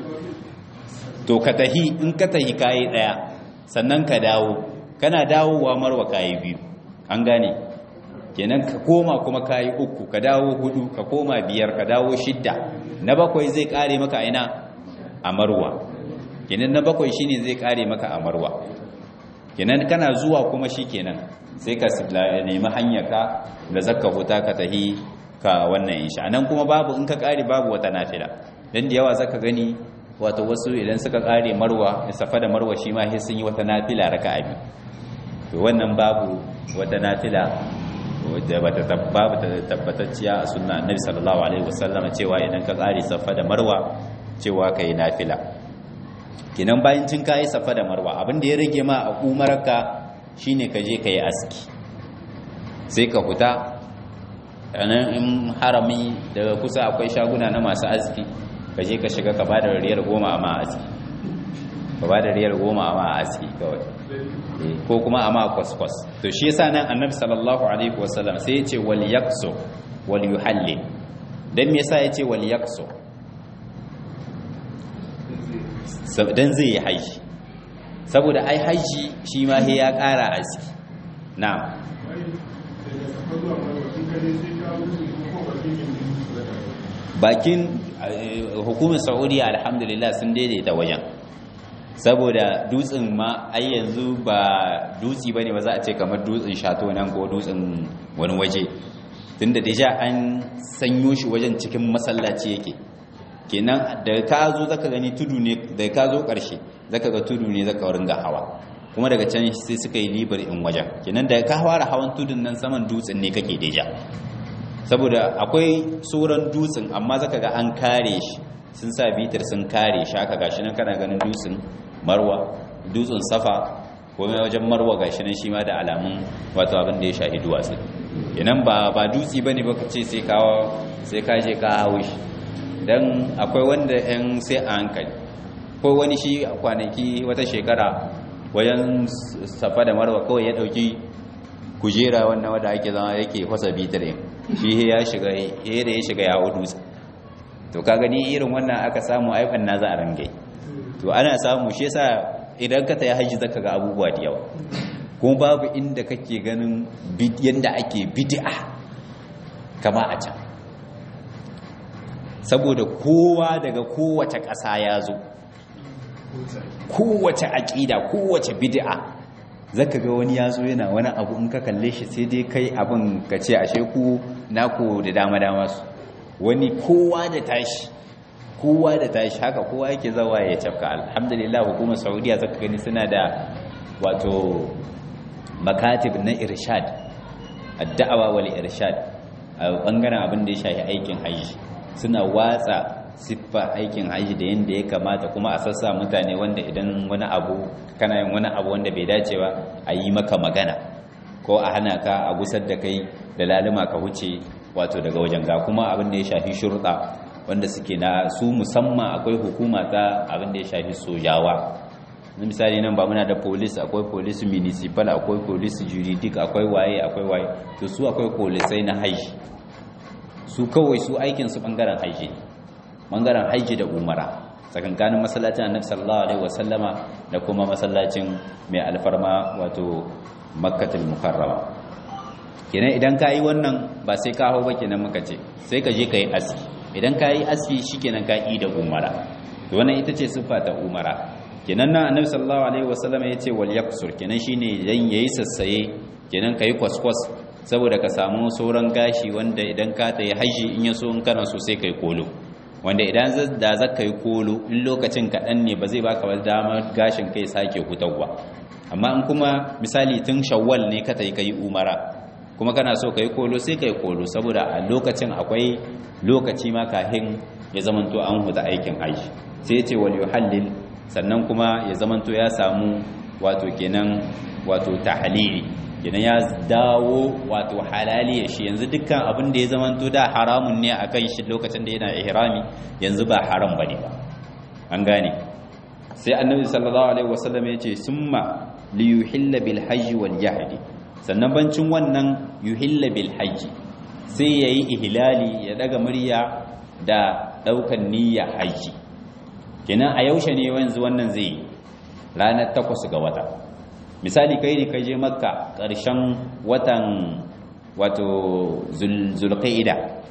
to ka tahi in ka tahi kayi daya sannan ka dawo kana dawowa marwa kayi biyu an gane kenan ka koma kuma kayi uku ka dawo hudu ka koma biyar ka dawo shidda na bakwai zai kare maka ina a marwa kenan na bakwai shine zai kare maka a marwa kenan kana zuwa kuma shikenan sai ka nemi hanyar ka da zakka huta ka tahi ka wannan insha nan kuma babu in ka kare babu wata nafila dan da yawa zaka gani wato wasu idan suka kare marwa safa da marwa shi ma sai sun yi wata nafila raka'a biyu to wannan babu wata nafila wadda bata tabbata tabbatacciya a sunna annabi sallallahu alaihi wasallam cewa idan ka kare safa da marwa cewa kai nafila kinan bayan cin kai safa da marwa abin da ya rage ma a umarka shine ka je kai aski sai ka huta anan in harami daga kusa akwai shaguna na masu aski ka je ka shiga ka ba da riyal goma a ma aski ka ba da riyal goma a ma aski kawai ko kuma a ma kwaskwas to shi yasa nan annabi sallallahu alaihi wasallam sai ya ce wal yaksu wal yuhalli dan me yasa ya ce wal yaksu dan zai yi haji saboda ai haji shi ma sai ya kara aski na'am bakin hukumar saudiya alhamdulillah sun daidaita wajen saboda dutsen ma ai yanzu ba dutsi bane ba za a ce kamar dutsen shato nan ko dutsen wani waje tunda deja an sanyo shi wajen cikin masallaci yake kenan da ka zo zaka gani tudu ne da ka zo karshe zaka ga tudu ne zaka ringa hawa kuma daga can sai suka yi libar in wajen kenan da ka fara hawan tudun nan saman dutsen ne kake deja saboda akwai tsoron dutsen amma zaka ga an kare shi sun sa bitar sun kare shi aka gashi nan kana ganin dutsen marwa dutsen safa ko mai wajen marwa gashi nan shi ma da alamun wato abin da ya shahi duwatsu idan ba ba dutsi bane ba kace sai kawo sai ka je ka hawo shi dan akwai wanda yan sai a hankali ko wani shi kwanaki wata shekara wajen safa da marwa kawai ya dauki kujera wannan wanda ake zama yake fasa bitar shi ya shiga ya da ya shiga ya hudu to ka gani irin wannan aka samu aikan na za a rangai to ana samu shi yasa idan ka tayi haji zaka ga abubuwa da yawa kuma babu inda kake ganin yanda ake bid'a kama a can saboda kowa daga kowace ƙasa ya zo kowace aƙida kowace bid'a zaka ga wani yazo yana wani abu in ka kalle shi sai dai kai abin ka ce ashe ku naku da dama dama su wani kowa da tashi kowa da tashi haka kowa yake zawa ya tafka alhamdulillah hukumar saudiya zaka gani suna da wato makatib na irshad ad-da'wa wal irshad a bangaren abin da ya shafi aikin haji suna watsa siffa aikin haji da yanda ya kamata kuma a sassa mutane wanda idan wani abu kana yin wani abu wanda bai dace ba a yi maka magana ko a hana ka a gusar da kai da laluma ka huce wato daga wajen ga kuma abin da ya shafi shurɗa wanda suke na su musamman akwai hukuma ta abin da ya shafi sojawa misali nan ba muna da police akwai police municipal akwai police juridic akwai waye akwai waye to su akwai polisai na haji su kawai su aikin su bangaren haji bangaren haji da umara tsakankanin masallacin annabi sallallahu alaihi wasallama da kuma masallacin mai alfarma wato makkatul mukarrama kenan idan ka yi wannan ba sai ka hau ba kenan muka ce sai ka je ka yi aski idan ka yi aski shikenan ka yi da umara to wannan ita ce siffa ta umara kenan nan annabi sallallahu alaihi wasallam ya ce wal yaksur kenan shine dan yayi sassaye kenan kai kwaskwas saboda ka samu sauran gashi wanda idan ka tayi haji in yaso in kana so sai kai kolo wanda idan da zaka yi kolo in lokacin kaɗan ne ba zai baka ba damar gashin kai sake hutawa amma in kuma misali tun shawwal ne ka tayi kai umara kuma kana so kai kolo sai kai kolo saboda a lokacin akwai lokaci ma kahin ya zamanto an huta aikin haji sai ya ce wal yuhallil sannan kuma ya zamanto ya samu wato kenan wato tahlili kenan ya dawo wato halali shi yanzu dukkan abin da ya zamanto da haramun ne akan shi lokacin da yana ihrami yanzu ba haram bane ba an gane sai annabi sallallahu alaihi wasallam ya ce summa li yuhilla bil hajji wal yahdi sannan bancin wannan yuhilla bil hajji sai yayi ihlali ya daga murya da daukan niyya haji kenan a yaushe ne yanzu wannan zai ranar takwas ga wata misali kai ne ka je makka ƙarshen watan wato zulqa'ida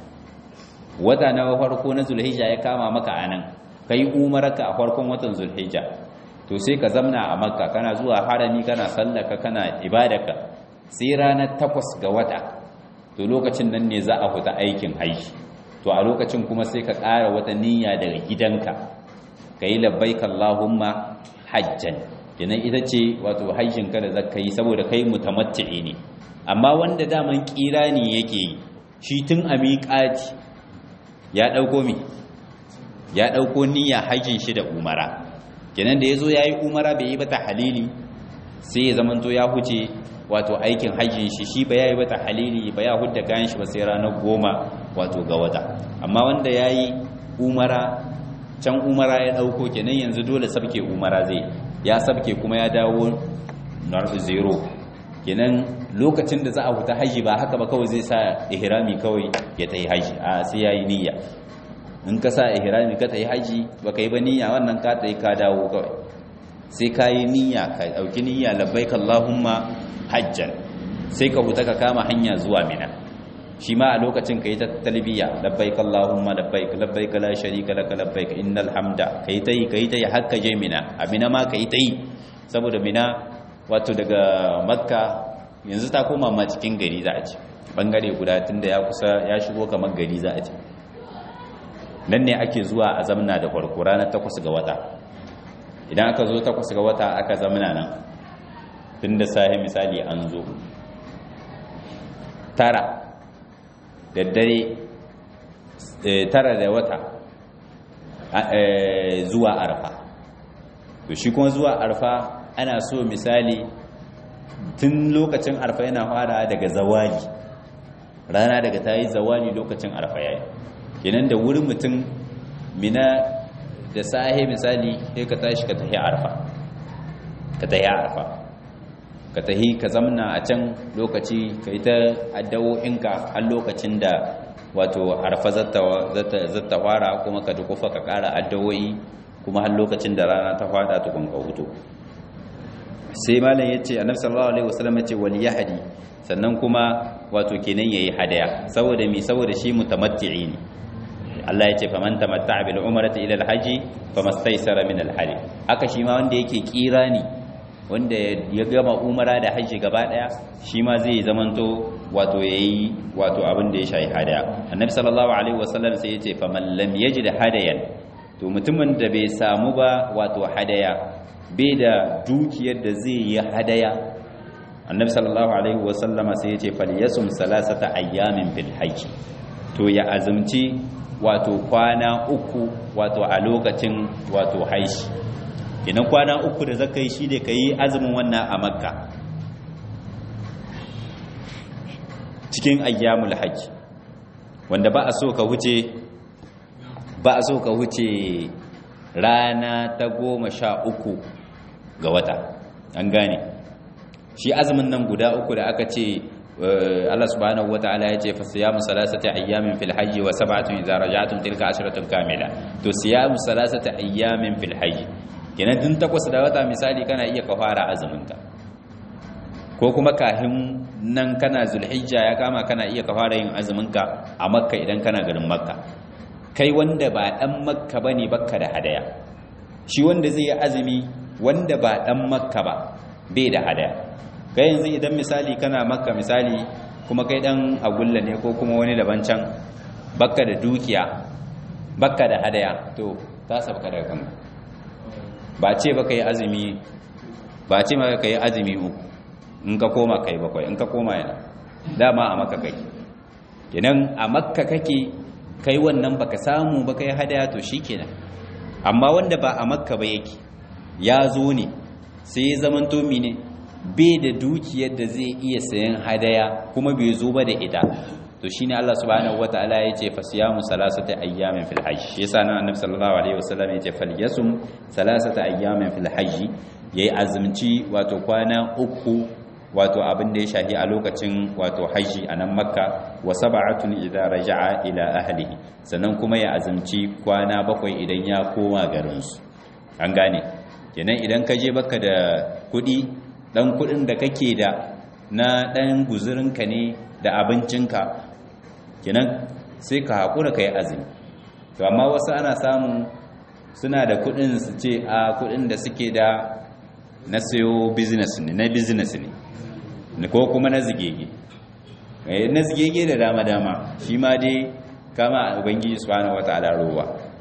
wata na farko na zulhijja ya kama maka anan kai umarka a farkon watan zulhijja to sai ka zamna a makka kana zuwa harami kana sallaka kana ibadarka sai ranar takwas ga wata to lokacin nan ne za a fita aikin haji to a lokacin kuma sai ka ƙara wata niyya daga gidanka kai labbaik allahumma hajjan kenan ita ce wato hajjin ka da zaka yi saboda kai mutamatti'i ne amma wanda daman kirani yake yi shi tun a miƙati ya dauko mi ya dauko niyya hajjin shi da umara kenan da yazo yayi umara bai yi ba tahlili sai ya zamanto ya huce wato aikin hajjin shi shi ba yayi ba tahlili ba ya hudda kayan shi ba sai ranar goma wato ga wata amma wanda yayi umara can umara ya dauko kenan yanzu dole sabke umara zai ya sabke kuma ya dawo north zero kenan lokacin da za a huta haji ba haka ba kawai zai sa ihrami kawai ya tayi haji a sai yayi niyya in ka sa ihrami ka tayi haji baka yi ba niyya wannan ka tayi ka dawo kawai sai ka yi niyya ka dauki niyya labbaik allahumma hajjan sai ka huta ka kama hanya zuwa mina shi ma a lokacin ka yi ta talbiya labbaik allahumma labbaik labbaik la sharika laka labbaik innal hamda kai tayi kai tayi hakka je mina a mina ma kai tayi saboda mina wato daga makka yanzu ta koma ma cikin gari za a ci bangare guda tunda ya kusa ya shigo kamar gari za a ci nan ne ake zuwa a zamna da farko ranar takwas ga wata idan aka zo takwas ga wata aka zamna nan tunda sahi misali an zo tara da dare tara da wata zuwa arfa to shi kuma zuwa arfa ana so misali tun lokacin arfa yana fara daga zawali rana daga ta yi zawali lokacin arfa yayi kenan da wurin mutum mina da sahe misali sai ka tashi ka tafi arfa ka tafi arfa ka tahi ka zamna a can lokaci ka yi ta addawo'inka har lokacin da wato arfa zata fara kuma ka dukufa ka kara addawo'i kuma har lokacin da rana ta fada tukun ka hutu sai malam ya ce annabi sallallahu alaihi wasallam ya ce wal yahdi sannan kuma wato kenan yayi hadaya saboda mi saboda shi mutamatti'i ne Allah ya ce faman tamatta'a bil umrati ila al haji famastaysara min al hadi aka shi ma wanda yake kirani wanda ya gama umara da hajji gaba daya shi ma zai zamanto wato yayi wato abin da ya shayi hadaya annabi sallallahu alaihi wasallam sai ya ce faman lam yajid hadayan to mutumin da bai samu ba wato hadaya bai da dukiyar da zai yi hadaya annabi sallallahu alaihi wasallama sai ya ce falyasum salasata ayyamin fil hajj to ya azumci wato kwana uku wato a lokacin wato haishi idan kwana uku da zaka yi shi da kai azumin wannan a makka cikin ayyamul hajj wanda ba a so ka huce ba a so ka huce rana ta goma sha uku ga wata an gane shi azumin nan guda uku da aka ce Allah subhanahu wataala ya ce fa siyamu salasati ayyamin fil hajji wa sab'atun idza raja'tum tilka asharatun kamila to siyamu salasati ayyamin fil hajji kenan tun takwas da wata misali kana iya ka fara azumin ka ko kuma kahin nan kana zulhijja ya kama kana iya ka fara yin azumin ka a makka idan kana garin makka kai wanda ba dan makka bane bakka da hadaya shi wanda zai yi azumi wanda ba dan makka ba bai da hadaya kai yanzu idan misali kana makka misali kuma kai dan agulla ne ko kuma wani daban can bakka da dukiya bakka da hadaya to ta sabka daga kanka ba ce ba kai azumi ba ce ma kai azumi uku in ka koma kai bakwai in ka koma yana dama a makka kake kenan a makka kake kai wannan baka samu ba kai hadaya to shikenan amma wanda ba a makka ba yake ya zo ne sai ya zamanto mine bai da dukiyar da zai iya sayan hadaya kuma bai zo ba da ita to shine Allah subhanahu wataala yace fasiyamu salasata ayyamin fil hajj yasa nan annabi sallallahu alaihi wasallam yace falyasum salasata ayyamin fil hajj yayi azumci wato kwana uku wato abin da ya shahi a lokacin wato haji a nan makka wa sab'atun idza raja'a ila ahlihi sannan kuma ya azumci kwana bakwai idan ya koma garin su an gane kenan idan ka je baka da kudi dan kudin da kake da na dan guzurinka ne da abincinka kenan sai ka hakura kai azumi to amma wasu ana samu suna da kudin su ce a kudin da suke da na sayo business ne na business ne ko kuma na zigege na zigege da dama-dama shi ma dai kama ubangiji subhanahu wataala ruwa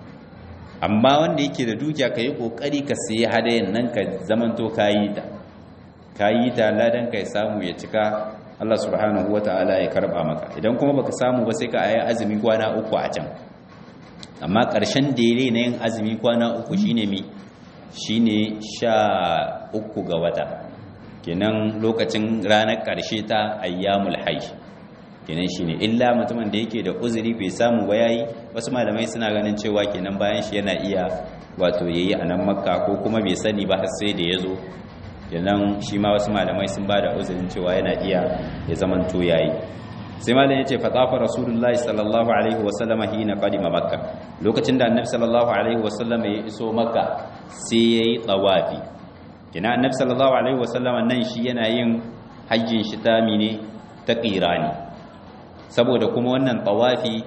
amma wanda yake da dukiya ka yi kokari ka sayi hadayen nan ka zamanto kayi ta kayi ta ladan ka ya samu ya cika Allah subhanahu wataala ya karba maka idan kuma baka samu ba sai ka ayi azumi kwana uku a can amma ƙarshen dare na yin azumi kwana uku shine mi shine sha uku ga wata kenan lokacin ranar ƙarshe ta ayyamul hajj kenan shine illa mutumin da yake da uzuri bai samu ba yayi wasu malamai suna ganin cewa kenan bayan shi yana iya wato yayi a nan makka ko kuma bai sani ba har sai da yazo kenan shi ma wasu malamai sun bada uzurin cewa yana iya ya zaman to yayi sai malam yace fatafa rasulullahi sallallahu alaihi wasallam hina qadima makka lokacin da annabi sallallahu alaihi wasallam ya iso makka sai yayi tawafi kina annabi sallallahu alaihi wasallam nan shi yana yin hajjin shi ta mine ta qirani saboda kuma wannan tawafi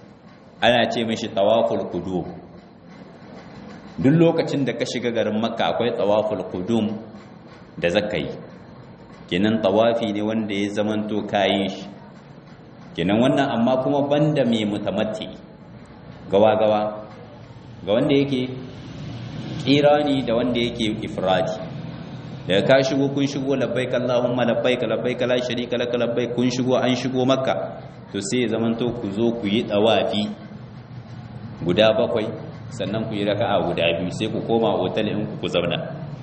ana ce mishi tawaful qudum duk lokacin da ka shiga garin makka akwai tawaful qudum da zakai kenan tawafi ne wanda ya zamanto kayin shi kenan wannan amma kuma banda mai mutamatti gawa gawa ga wanda yake qirani da wanda yake ifradi da ka shigo kun shigo labbaik Allahumma labbaik labbaik la sharika lak labbaik kun shigo an shigo makka to sai zamanto ku zo ku yi tawafi guda bakwai sannan ku yi raka'a guda biyu sai ku koma hotel in ku zauna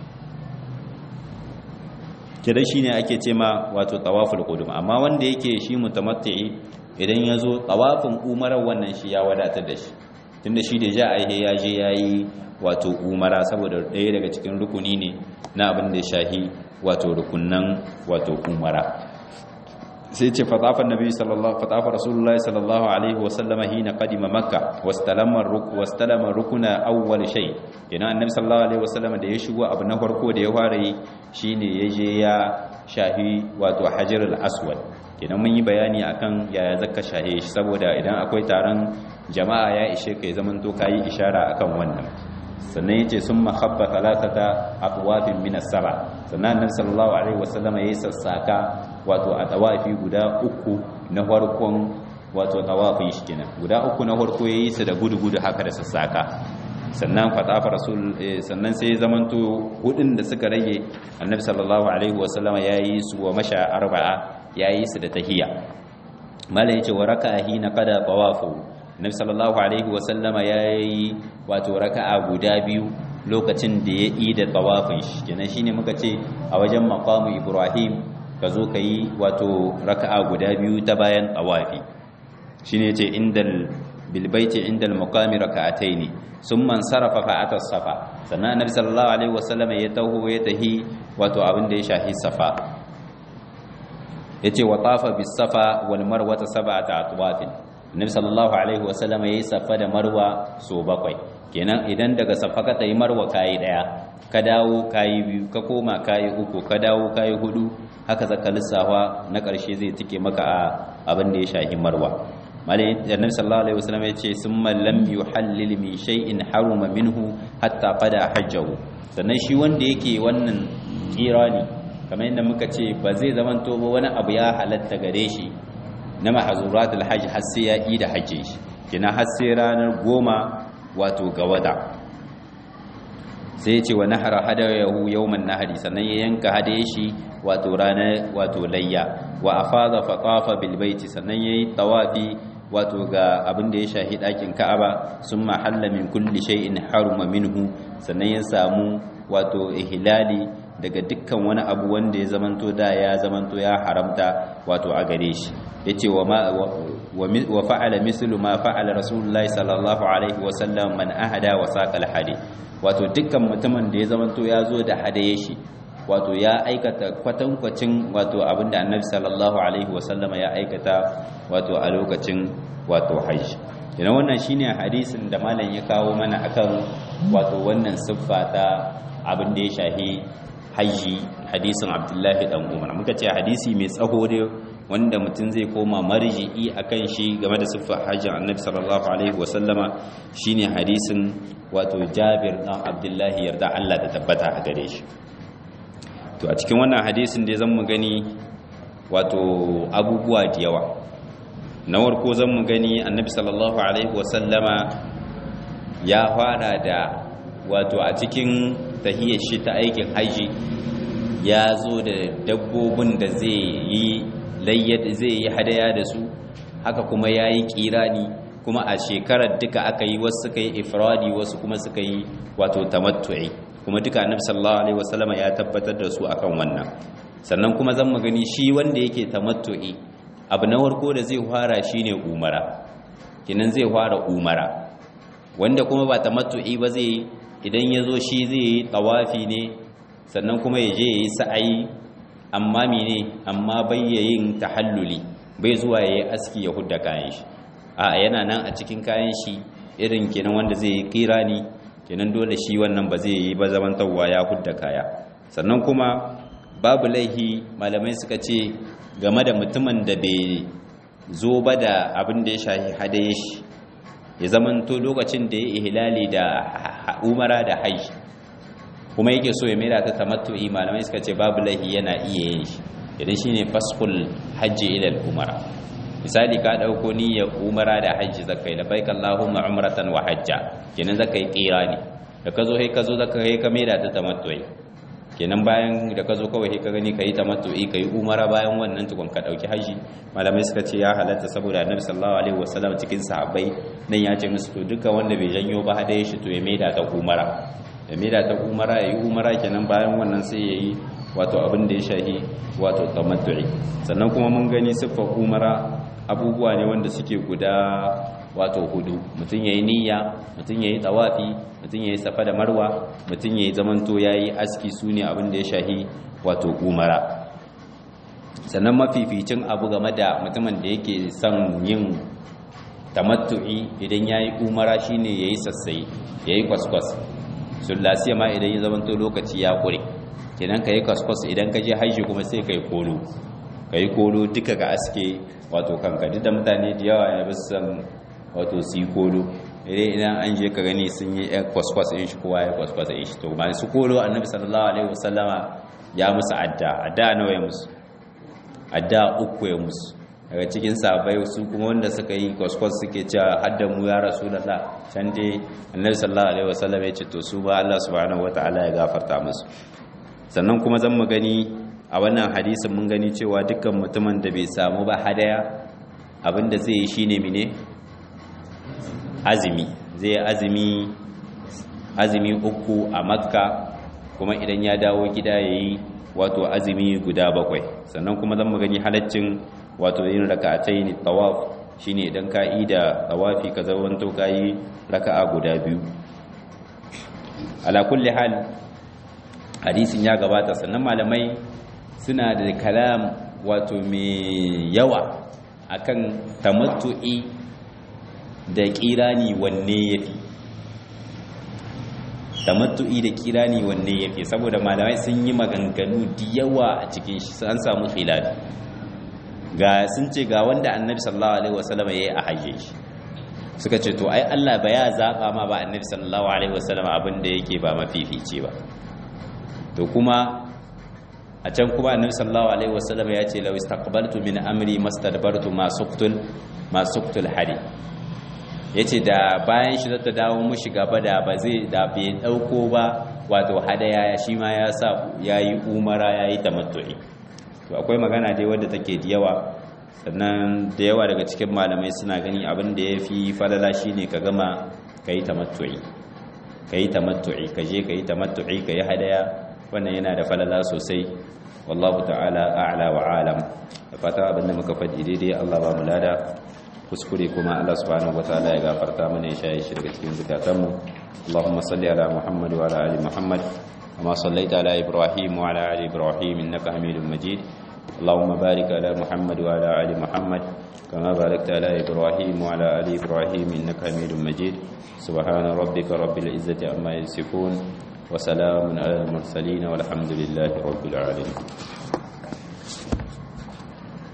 kida shine ake ce ma wato tawaful qudum amma wanda yake shi mutamatti idan yazo tawafin umarar wannan shi ya wadatar da shi tunda shi da ja ai ya je yayi wato umara saboda ɗaya daga cikin rukuni ne na abin da ya shahi wato rukunnan wato umara sai ce fatafa annabi sallallahu fatafa rasulullahi sallallahu alaihi wasallam hina qadima makka wastalama ruk wastalama rukuna awwal shay yana annabi sallallahu alaihi wasallam da ya shigo abu na farko da ya fara yi shine yaje ya shahi wato hajarul aswad kenan mun yi bayani akan yaya zakka shahe shi saboda idan akwai taron jama'a ya ishe kai zaman to kai ishara akan wannan sannan yace summa khabba thalathata atwafin min as-saba sannan annabi sallallahu alaihi wasallam yayi sassaka wato a tawafi guda uku na farkon wato tawafin shi kenan guda uku na farko yayi su da gudu-gudu haka da sassaka sannan fatafa rasul sannan sai zamanto hudun da suka rage annabi sallallahu alaihi wasallam yayi su wa masha arba'a yayi su da tahiyya mala yace wa raka'a hina qada tawafu annabi sallallahu alaihi wasallam yayi wato raka'a guda biyu lokacin da ya yi da tawafin shi kenan shine muka ce a wajen maqamu ibrahim ka zo ka yi wato raka'a guda biyu ta bayan tawafi shine yace indal bil baiti indal maqami raka'ataini summa sarafa fa ata safa sannan annabi sallallahu alaihi wasallam ya taho ya tahi wato abin da ya shahi safa yace wa tafa bis safa wal marwa sab'ata atwafin annabi sallallahu alaihi wasallam yayi safa da marwa so bakwai kenan idan daga safa ka tayi marwa kai daya ka dawo kai biyu ka koma kai uku ka dawo kai hudu haka zaka lissafa na karshe zai tike maka a abin da ya shahi marwa malai annabi sallallahu alaihi wasallam ya ce summa lam yuhallil min shay'in haruma minhu hatta qada hajjahu sannan shi wanda yake wannan kirani kamar yadda muka ce ba zai zamanto ba wani abu ya halatta gare shi na mahzuratul hajj har sai ya yi da hajjin shi kina har sai ranar goma wato ga wata sai ya ce wa nahara hadayahu yawman nahari sannan ya yanka hadaye shi wato ranar wato layya wa afada fa tafa bil baiti sannan yayi tawafi wato ga abin da ya shahi dakin Ka'aba summa halla min kulli shay'in haruma minhu sannan ya samu wato ihlali daga dukkan wani abu wanda ya zamanto da ya zamanto ya haramta wato a gare shi yace wa ma wa fa'ala mislu ma fa'ala rasulullahi sallallahu alaihi wa sallam man ahada wa saqal hadi wato dukkan mutumin da ya zamanto ya zo da hadaye shi wato ya aikata kwatankwacin wato abinda annabi sallallahu alaihi wa sallama ya aikata wato a lokacin wato hajji idan wannan shine hadisin da malam ya kawo mana akan wato wannan siffa ta abin da ya shahi haji hadisin Abdullahi dan Umar muka ce hadisi mai tsaho ne wanda mutum zai koma marji'i akan shi game da siffar hajjin Annabi sallallahu alaihi wasallama shine hadisin wato Jabir dan Abdullahi yarda Allah da tabbata a gare shi to a cikin wannan hadisin da zan mu gani wato abubuwa da yawa na farko zan mu gani Annabi sallallahu alaihi wasallama ya fara da wato a cikin tahiyar shi ta aikin haji ya zo da dabbobin da zai yi layyad zai yi hadaya da su haka kuma ya yi kirani kuma a shekarar duka aka yi wasu suka yi ifradi wasu kuma suka yi wato tamattu'i kuma duka annabi sallallahu alaihi wasallama ya tabbatar da su akan wannan sannan kuma zan magani shi wanda yake tamattu'i abu na farko da zai fara shine umara kinan zai fara umara wanda kuma ba tamattu'i ba zai idan ya zo shi zai yi tawafi ne sannan kuma ya je ya yi sa'ayi amma mene amma bai yin tahalluli bai zuwa ya yi aski ya hudda kayan shi a yana nan a cikin kayan shi irin kenan wanda zai yi kirani kenan dole shi wannan ba zai yi ba zamantarwa ya hudda kaya sannan kuma babu laihi malamai suka ce game da mutumin da bai zo ba da abin da ya shahi hadaye shi ya zamanto lokacin da ya ihlali da umara da hajji kuma yake so ya maida ta tamattu'i malamai suka ce babu lahi yana iya yin shi idan shine fasqul hajji ila al-umara misali ka dauko niyyar umara da hajji zakai labbaik allahumma umratan wa hajja kenan zakai qirani da kazo sai kazo zakai ka maida ta tamattu'i kenan bayan da kazo kawai sai ka gani kai tamattu'i kai umara bayan wannan tukun ka dauki hajji malamai suka ce ya halatta saboda annabi sallallahu alaihi wasallam cikin sahabbai nan ya ce musu to duka wanda bai janyo ba hadaye shi to ya maida ta umara ya maida ta umara yayi umara kenan bayan wannan sai yayi wato abin da ya shahi wato tamattu'i sannan kuma mun gani siffar umara abubuwa ne wanda suke guda wato hudu mutun yayi niyya mutun yayi tawafi mutun yayi safa da marwa mutun yayi zamanto yayi aski sune abin da ya shahi wato umara sannan mafificin abu game da mutumin da yake son yin tamattu'i idan yayi umara shine yayi sassai yayi kwaskwas sullasiya ma idan ya zamanto lokaci ya kure kenan kai kwaskwas idan ka je haji kuma sai kai kolo kai kolo duka ga aske wato kanka duk da mutane da yawa ne basu san wato si kolo idan idan an je ka gani sun yi kwaskwas din shi kowa ya kwaskwas din shi to ba su kolo annabi sallallahu alaihi wasallama ya musu adda adda nawa ya musu adda uku ya musu daga cikin sahabbai su kuma wanda suka yi kwaskwas suke cewa hadda mu ya rasulullah can dai annabi sallallahu alaihi wasallam ya ce to su ba Allah subhanahu wataala ya gafarta musu sannan kuma zan mu gani a wannan hadisin mun gani cewa dukkan mutumin da bai samu ba hadaya abinda zai yi shine mine azumi zai azumi azumi uku a makka kuma idan ya dawo gida yayi wato azumi guda bakwai sannan kuma zan mu gani halaccin wato yin raka'atayn tawaf shine idan ka yi da tawafi ka zawanto ka yi raka'a guda biyu ala kulli hal hadisin ya gabata sannan malamai suna da kalam wato mai yawa akan tamattu'i da kirani wanne yafi tamattu'i da kirani wanne yafi saboda malamai sun yi maganganu da yawa a cikin shi an samu khilafi ga sun ce ga wanda annabi sallallahu alaihi wasallam yayi a hajjin shi suka ce to ai Allah ba ya zaba ma ba annabi sallallahu alaihi wasallam abin da yake ba mafifici ba to kuma a can kuma annabi sallallahu alaihi wasallam ya ce law istaqbaltu min amri mastadbartu ma suqtul ma suqtul hadi yace da bayan shi zata dawo mushi gaba da ba zai da bai dauko ba wato hadaya shi ma ya sa yayi umara yayi tamattu'i to akwai magana dai wanda take da yawa sannan da yawa daga cikin malamai suna gani abin da yafi falala shine ka gama kai tamattu'i kai tamattu'i kaje kai tamattu'i kai hadaya wannan yana da falala sosai wallahu ta'ala a'la wa alam da fata abinda muka faɗi daidai Allah ba mu lada kuskure kuma Allah subhanahu wataala ya gafarta mana ya shaye shi daga cikin zukatanmu Allahumma salli ala Muhammad wa ala ali Muhammad kama sallaita ala Ibrahim wa ala ali Ibrahim innaka Hamidum Majid Allahumma barik ala Muhammad wa ala ali Muhammad kama barakta ala Ibrahim wa ala ali Ibrahim innaka Hamidum Majid subhana rabbika rabbil izzati amma yasifun وسلام على المرسلين والحمد لله رب العالمين